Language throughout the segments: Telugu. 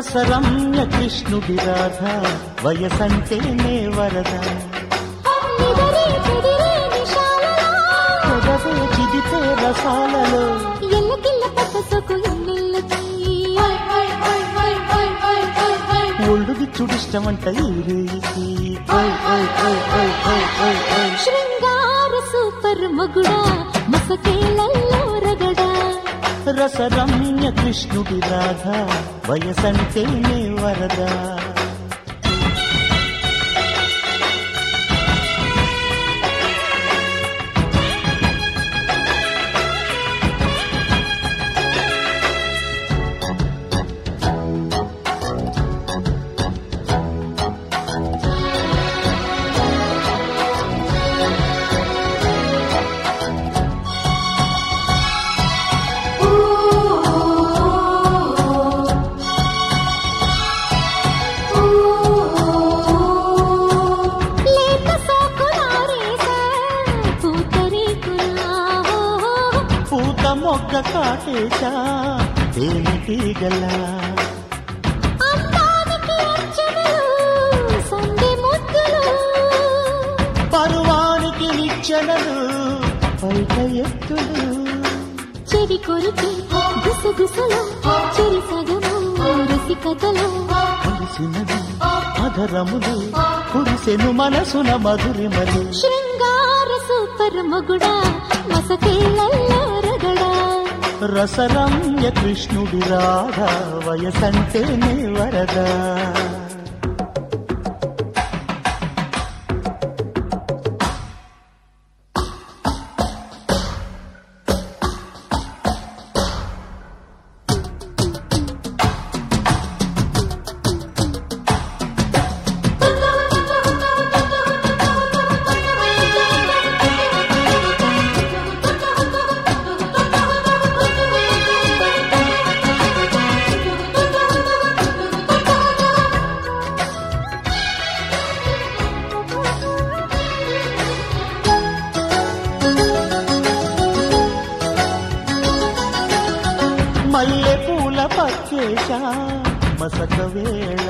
రసరమ్య కృష్ణుడి రాధ వయసంటేనే వరద పెదవే చిదితే రసాలలో ఒళ్ళుగిచ్చుడిష్టమంట ఈ రేయికి శృంగార సూపర్ మగుడా మసకేలల్లో రగడా రసరమ్య కృష్ణుడి రాధ వయసంటేనే వరద మొక్క కాటేశా తేనెటీగల పరువానికి నిచ్చెనలు పైట ఎత్తులు చెవి కొరికి గుసగుసలు చెరి సగము రసికతలు కలిసినది అధరములు కురిసెను మనసున మధురిమలు శృంగార సూపర్ మగుడా మసకేలల్లో రగడా రసరమ్య కృష్ణుడి రాధ వయసంటేనే వరద మల్లె పూల పక్కేశా మసక వేళ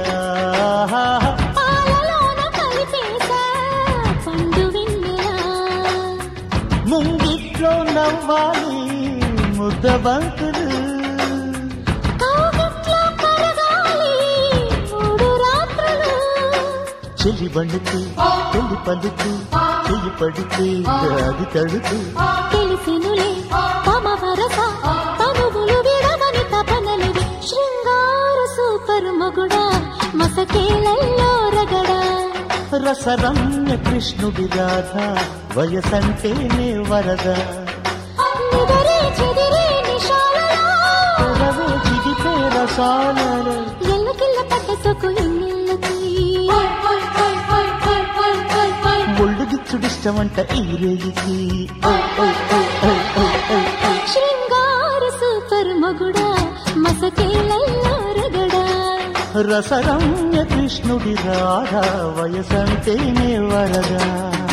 పాలలోన కలిపేశా పండు వెన్నెల ముంగిట్లో నవ్వాలి ముద్దబంతులు కౌగిట్లో కరగాలి మూడు రాత్రులు చెలి బండుకు పెళ్లి పలుకు చెయ్యి పడితే అది తడుకు తెలిసినులే తమ వరస తనువులు విడవని తపనలు శృంగార సూపర్ మగుడా మసకేలల్లో రగడా రసరమ్య కృష్ణుడి రాధ వయసంటేనే వరద నిదరే చెదిరే నిశాలలో పెదవే చిదితే రసాలలో ఎల్లకిల్ల పట్ట సొకు ఎన్నెల్లకి ఒళ్ళుగిచ్చుడిష్టమంట ఈ రేయికి శృంగార సూపర్ మగుడా మసకేలల్లో రగడా రసరమ్య కృష్ణుడి రాధ వయసంటేనే వరద